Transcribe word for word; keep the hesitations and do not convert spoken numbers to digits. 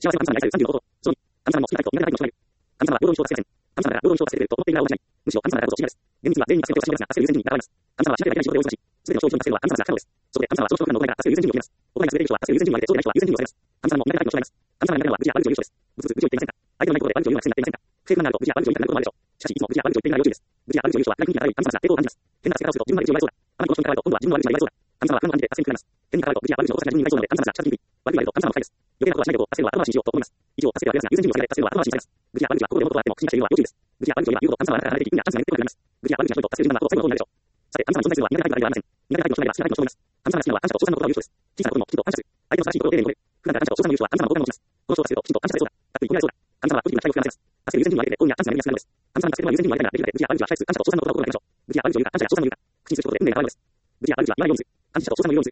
幸せは神様に愛されるさんじゅうのこと。つまり、神様の好きな愛と苦手な愛との違い。神様は平等に人を助けません。神様が平等に人を助けていると思っている側は同じない。むしろ神様がやることを信じないです。厳密には全員が全てを助けるが、助ける優先順位に現れます。神様はしなければいけない仕事で大忙し。すべての商品を助けるのは神様が可能です。そこで神様はその商品の行いが助ける優先順位を決めます。行いが優れる人は助ける優先順位を上げて、そうでない人は優先順位を下げます。神様の苦手な愛との違います。神様が苦手なのは愚痴や悪口を言う人です。ぶつぶつ愚痴を言っていませんか。相手のないことで悪口を言うのは癖になっていませんか。不正不満があると愚痴や悪口を言いたくなることもあるでしょう。しかし、いつも愚痴や悪口を言っているのは要注意です。愚痴や悪口を言う人は暗い雰囲気が漂い、神様が抵抗を感じます。変な助け方をすると自分まで愚痴を言われそうだ。あまりこの商品が悪いと今度は自分の悪口が言われそうだ。神様は不満を感じて助けに来られます。変に変わると愚痴や悪口の大きな自分になりそうなので、神様が近づきにくい。悪いがいると神様の不快です。余計なことはしないでおこう。助けるのは後回しにしようと思います。以上、助けては減らすが優先順位を下げられ、助けるのは後回しにされます。愚痴や悪口は心でもことがあっても口に出しているのは要注意です。愚痴や悪口を言えば言うほど神様はあなたから離れていき、意味が神様に言ってこなくなります。愚痴や悪口が人と助ける順番はことを最後のことになるでしょう。さて、神様に存在するのは苦手な愛ではありません。苦手な愛の人がいれば好きな愛の人もいます。神様が好きなのは感謝と称賛の言葉を言う人です。小さなことにもきちんと感謝する。相手の素晴らしいところを丁寧に述べる。普段から感謝と称賛の言う人は神様の言葉を持ちます。この人を助けるときちんと感謝されそうだ。かっこいい、褒められそうだ。神様はポジティブな期待を膨らませます。助ける優先順位を上げて、好意や感謝が目にやすくなるのです。神様に助けるのは優先順位を上げたいが、できるので、愚痴や悪口は控えつつ、感謝と称賛の言葉を心がけましょう。愚痴や悪口を言うか、感謝や称賛の言うか、口にすることで運命が変わるのです。愚痴や悪口は言わないようにする。感謝と称賛の言うようにする。